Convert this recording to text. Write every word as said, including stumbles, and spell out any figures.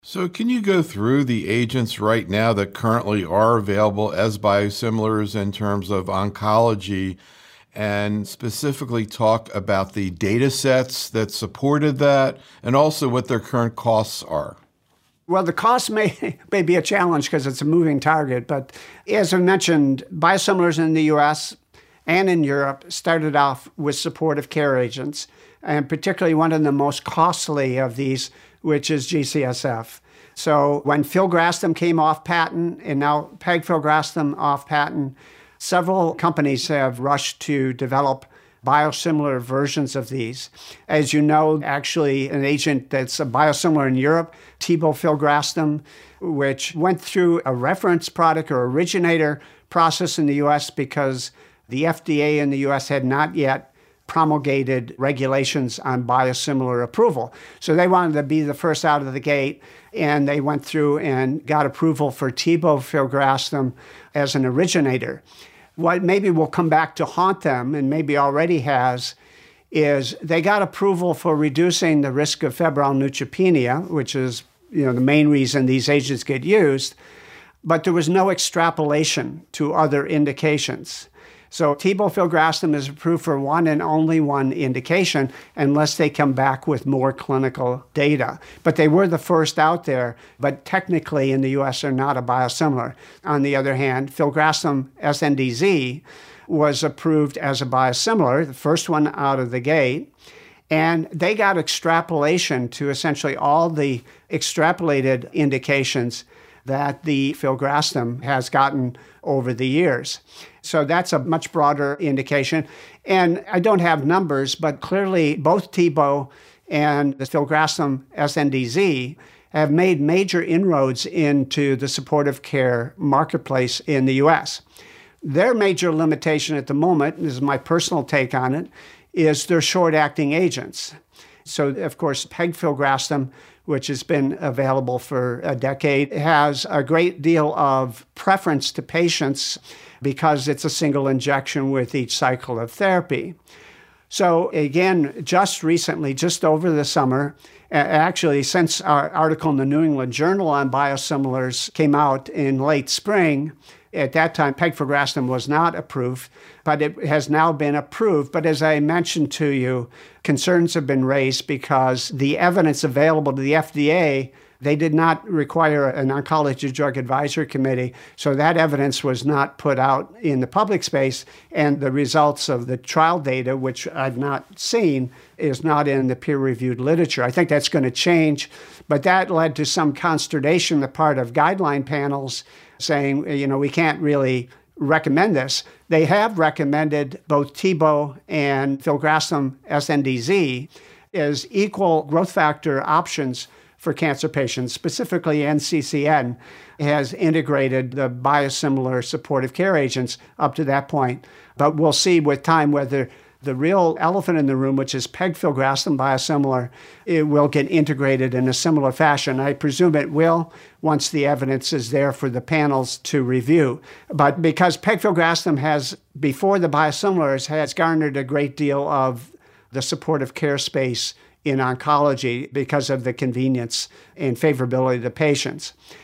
So, can you go through the agents right now that currently are available as biosimilars in terms of oncology and specifically talk about the data sets that supported that and also what their current costs are? Well, the cost may, may be a challenge because it's a moving target, but as I mentioned, biosimilars in the U S and in Europe started off with supportive care agents, and particularly one of the most costly of these, which is G C S F. So when filgrastim came off patent and now pegfilgrastim off patent, several companies have rushed to develop biosimilar versions of these. As you know, actually an agent that's a biosimilar in Europe, tebofilgrastim, which went through a reference product or originator process in the U S because the F D A in the U S had not yet promulgated regulations on biosimilar approval. So they wanted to be the first out of the gate, and they went through and got approval for tebofilgrastim as an originator. What maybe will come back to haunt them, and maybe already has, is they got approval for reducing the risk of febrile neutropenia, which is you know the main reason these agents get used, but there was no extrapolation to other indications. So tebofilgrastim is approved for one and only one indication unless they come back with more clinical data. But they were the first out there, but technically in the U S are not a biosimilar. On the other hand, filgrastim S N D Z was approved as a biosimilar, the first one out of the gate. And they got extrapolation to essentially all the extrapolated indications that the filgrastim has gotten over the years. So that's a much broader indication. And I don't have numbers, but clearly both Tebo and the filgrastim S N D Z have made major inroads into the supportive care marketplace in the U S. Their major limitation at the moment, this is my personal take on it, is their short-acting agents. So, of course, pegfilgrastim, which has been available for a decade, has a great deal of preference to patients because it's a single injection with each cycle of therapy. So again, just recently, just over the summer, actually since our article in the New England Journal on biosimilars came out in late spring, at that time, pegfilgrastim was not approved, but it has now been approved. But as I mentioned to you, concerns have been raised because the evidence available to the F D A, they did not require an oncology drug advisory committee, so that evidence was not put out in the public space, and the results of the trial data, which I've not seen, is not in the peer-reviewed literature. I think that's going to change, but that led to some consternation on the part of guideline panels saying, you know, we can't really recommend this. They have recommended both Tebo and filgrastim S N D Z as equal growth factor options for cancer patients. Specifically, N C C N has integrated the biosimilar supportive care agents up to that point. But we'll see with time whether the real elephant in the room, which is pegfilgrastim biosimilar, it will get integrated in a similar fashion. I presume it will once the evidence is there for the panels to review. But because pegfilgrastim has, before the biosimilars, has garnered a great deal of the supportive care space in oncology because of the convenience and favorability to patients.